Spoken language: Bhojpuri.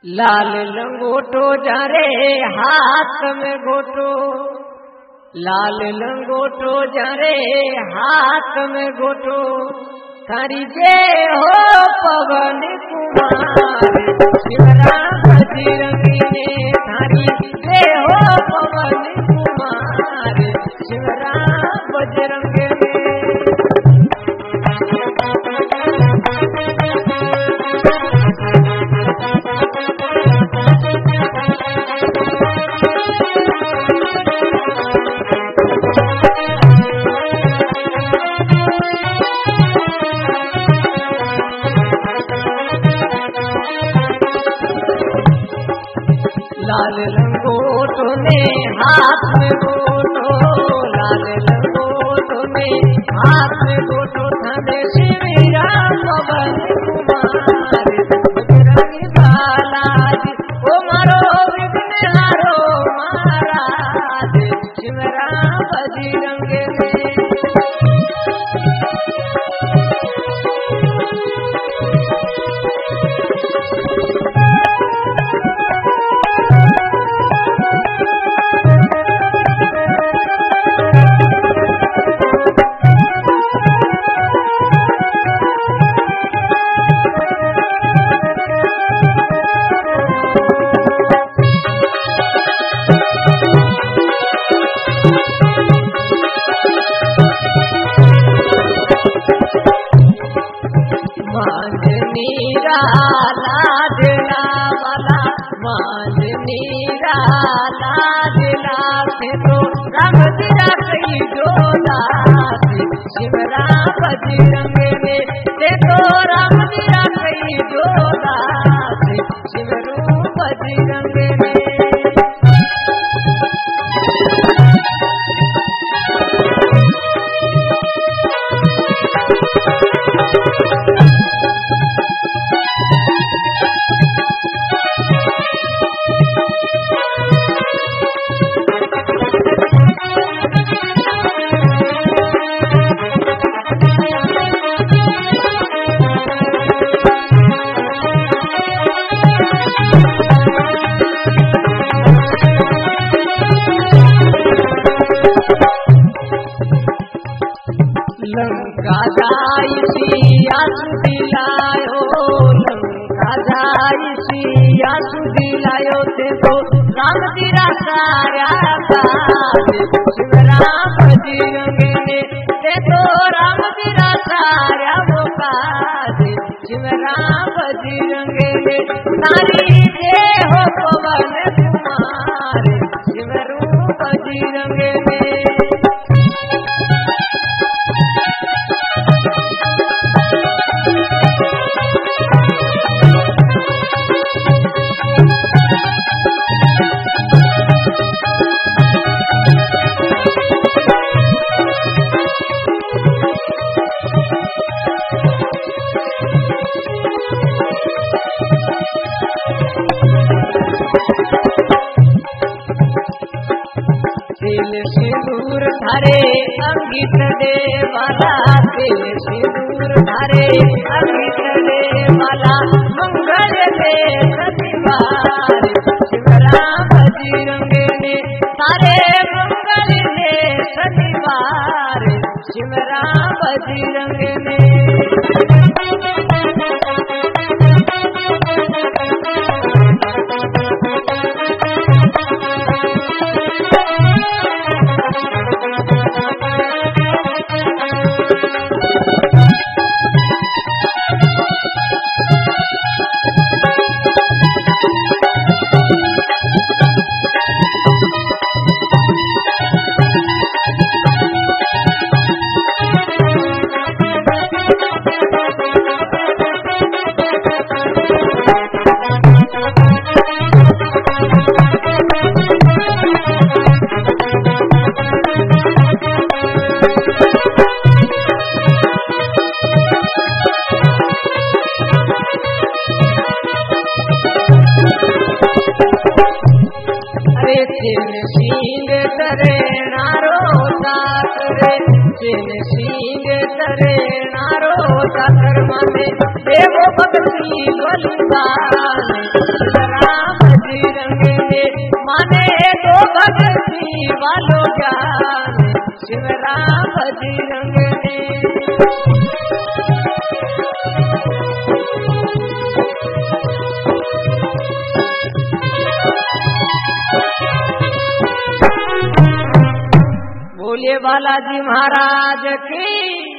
लाल लंगोटो जरे हाथ में गोटो, लाल लंगोटो जरे हाथ में गोटो, थारी जय हो पवन कुमार शिवराम बजरंगी ने, थारी जय हो पवन कुमार शिवराम बजरंगी ने। लाल लंगोटो में हाथ में गोटो, लाल लंगोटो में हाथ में गोटो, थाने शिवराम पवन कुमार बजरंगी बालाजी, ओ मारो विघ्न हारो महाराज शिवराम बजरंगी में। मीरा लाडला वाला मान मीरा लाडला से तो राम दिया कई जोला शिवराम बजरंगी में, से तो राम दिया कई जोला शिवरूप बजरंगी में। लंका जाई सिया सुदिलायो, लंका जाई सिया सुदिलायो, ते तो राम तेरा सारा काज शिवराम बजरंगी ने, ते तो राम तेरा सारा वो काज शिवराम बजरंगी ने। नारी जय हो पवन कुमार शिवरूप बजरंगी ने। तिल सिंदूर धारे अंकित दे वाला, तिल सिंदूर धारे अंकित दे वाला, मंगल दे सतीवार शिवराम बजरंगी ने, तारे मंगल दे सतीवार शिवराम बजरंगी ने। चिन सिंह करे नारो साकरे, चिन सिंह करे नारो साकर माने देवो भक्ति बलिदान। भक्ति वालों जाने शिवराम बजरंग ने। बोलिए बालाजी महाराज की।